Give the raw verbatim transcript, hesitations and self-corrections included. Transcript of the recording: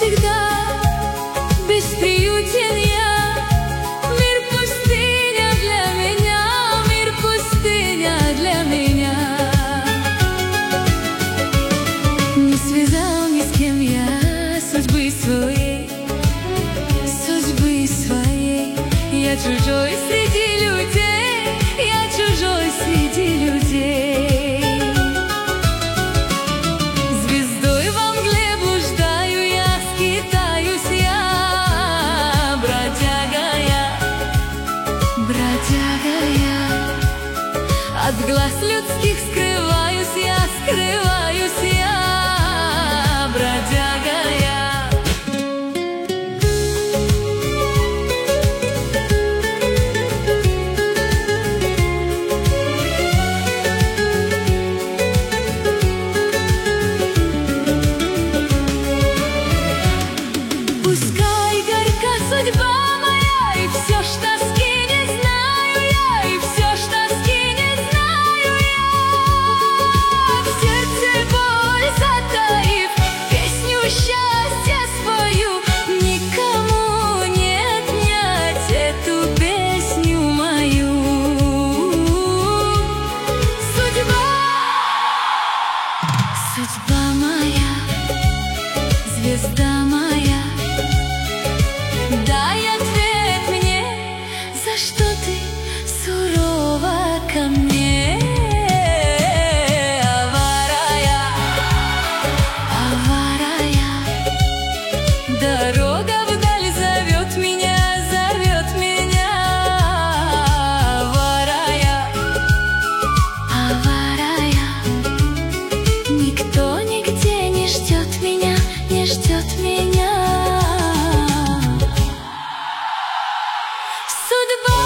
навсегда бесприютен я. Мир пустыня для меня, мир пустыня для меня. Не связал ни с кем я судьбы своей, судьбы своей. Я чужой среди людей, я чужой среди людей. Звездой во мгле блуждаю я, скитаюсь я, бродяга я, бродяга я. От глаз людских скрываюсь я, скрываюсь я, бродяга я. Пускай горька судьба моя, и все ж тоски не знаю я, и все ж тоски не знаю я. В сердце боль затаив, песню счастья свою, никому не отнять эту песню мою. Судьба, судьба моя, звезда моя, дай ответ мне, за что ты сурова ко мне. Аварая, аварая, дорога вдаль зовет меня, зовет меня. Аварая, аварая, никто нигде не ждет меня, не ждет меня. Судьба.